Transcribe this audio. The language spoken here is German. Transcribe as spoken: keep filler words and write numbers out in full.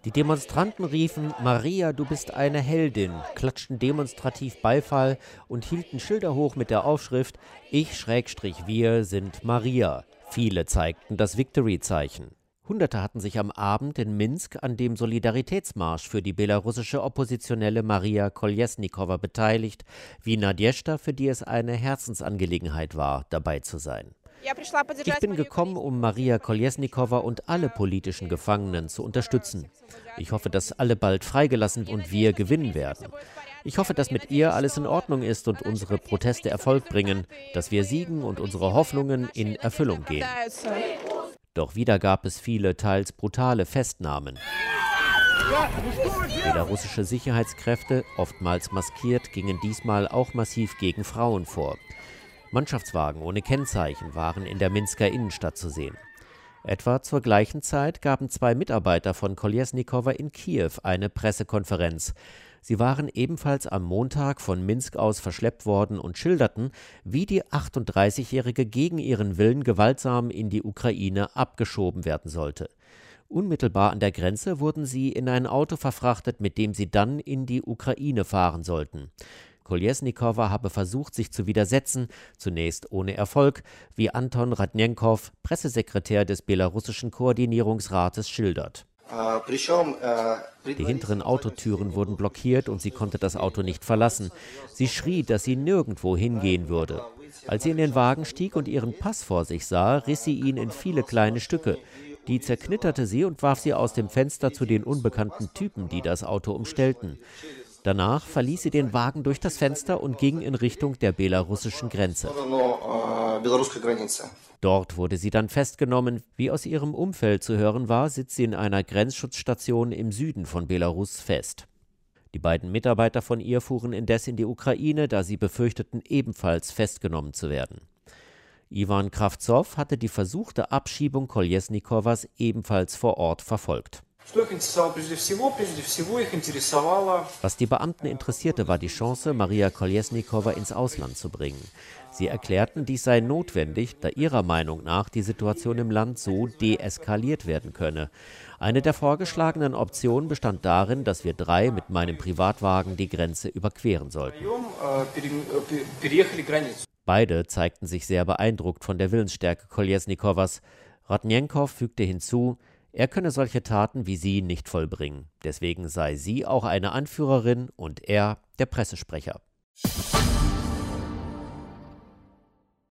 Die Demonstranten riefen: „Maria, du bist eine Heldin“, klatschten demonstrativ Beifall und hielten Schilder hoch mit der Aufschrift: „Ich Schrägstrich wir sind Maria“. Viele zeigten das Victory-Zeichen. Hunderte hatten sich am Abend in Minsk an dem Solidaritätsmarsch für die belarussische Oppositionelle Maria Kolesnikowa beteiligt, wie Nadjezhda, für die es eine Herzensangelegenheit war, dabei zu sein. Ich bin gekommen, um Maria Kolesnikowa und alle politischen Gefangenen zu unterstützen. Ich hoffe, dass alle bald freigelassen und wir gewinnen werden. Ich hoffe, dass mit ihr alles in Ordnung ist und unsere Proteste Erfolg bringen, dass wir siegen und unsere Hoffnungen in Erfüllung gehen. Doch wieder gab es viele, teils brutale Festnahmen. Belarussische Sicherheitskräfte, oftmals maskiert, gingen diesmal auch massiv gegen Frauen vor. Mannschaftswagen ohne Kennzeichen waren in der Minsker Innenstadt zu sehen. Etwa zur gleichen Zeit gaben zwei Mitarbeiter von Kolesnikowa in Kiew eine Pressekonferenz. Sie waren ebenfalls am Montag von Minsk aus verschleppt worden und schilderten, wie die achtunddreißigjährige gegen ihren Willen gewaltsam in die Ukraine abgeschoben werden sollte. Unmittelbar an der Grenze wurden sie in ein Auto verfrachtet, mit dem sie dann in die Ukraine fahren sollten. Kolesnikowa habe versucht, sich zu widersetzen, zunächst ohne Erfolg, wie Anton Radnenkow, Pressesekretär des belarussischen Koordinierungsrates, schildert. Die hinteren Autotüren wurden blockiert und sie konnte das Auto nicht verlassen. Sie schrie, dass sie nirgendwo hingehen würde. Als sie in den Wagen stieg und ihren Pass vor sich sah, riss sie ihn in viele kleine Stücke. Die zerknitterte sie und warf sie aus dem Fenster zu den unbekannten Typen, die das Auto umstellten. Danach verließ sie den Wagen durch das Fenster und ging in Richtung der belarussischen Grenze. Dort wurde sie dann festgenommen. Wie aus ihrem Umfeld zu hören war, sitzt sie in einer Grenzschutzstation im Süden von Belarus fest. Die beiden Mitarbeiter von ihr fuhren indes in die Ukraine, da sie befürchteten, ebenfalls festgenommen zu werden. Iwan Kravtsov hatte die versuchte Abschiebung Kolesnikowas ebenfalls vor Ort verfolgt. Was die Beamten interessierte, war die Chance, Maria Kolesnikowa ins Ausland zu bringen. Sie erklärten, dies sei notwendig, da ihrer Meinung nach die Situation im Land so deeskaliert werden könne. Eine der vorgeschlagenen Optionen bestand darin, dass wir drei mit meinem Privatwagen die Grenze überqueren sollten. Beide zeigten sich sehr beeindruckt von der Willensstärke Kolesnikowas. Radnenkow fügte hinzu, er könne solche Taten wie sie nicht vollbringen. Deswegen sei sie auch eine Anführerin und er der Pressesprecher.